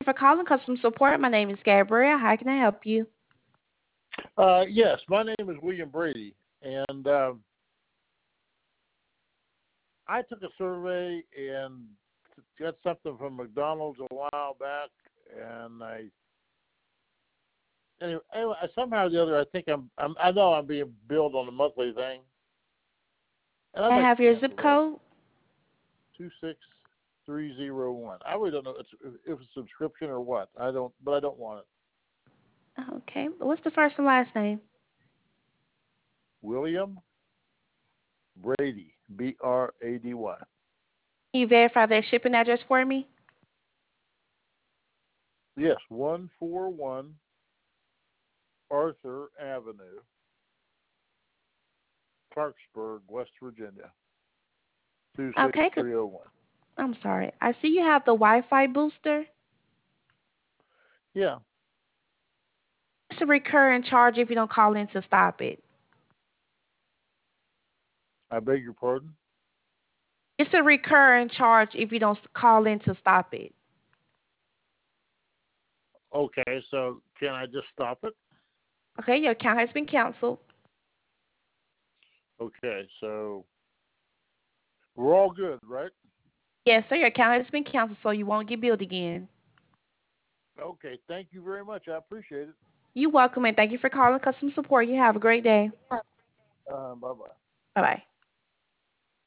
for calling customer support. My name is Gabrielle. How can I help you? Yes, my name is William Brady, and I took a survey and got something from McDonald's a while back, and anyway, somehow or the other, I think I know I'm being billed on a monthly thing, and I'd I like have to your zip cancel that. code. 26301. I really don't know if it's a subscription or what. I don't want it. Okay. What's the first and last name? William Brady, Brady. Can you verify that shipping address for me? Yes, 141 Arthur Avenue, Clarksburg, West Virginia, Okay. 26301. I'm sorry. I see you have the Wi-Fi booster. Yeah, It's a recurring charge if you don't call in to stop it. I beg your pardon. It's a recurring charge if you don't call in to stop it. Okay, so can I just stop it? Okay, your account has been canceled. Okay, so we're all good, right? Yes, sir, your account has been canceled, so you won't get billed again. Okay, thank you very much. I appreciate it. You're welcome, and thank you for calling customer support. You have a great day. Bye bye. Bye-bye.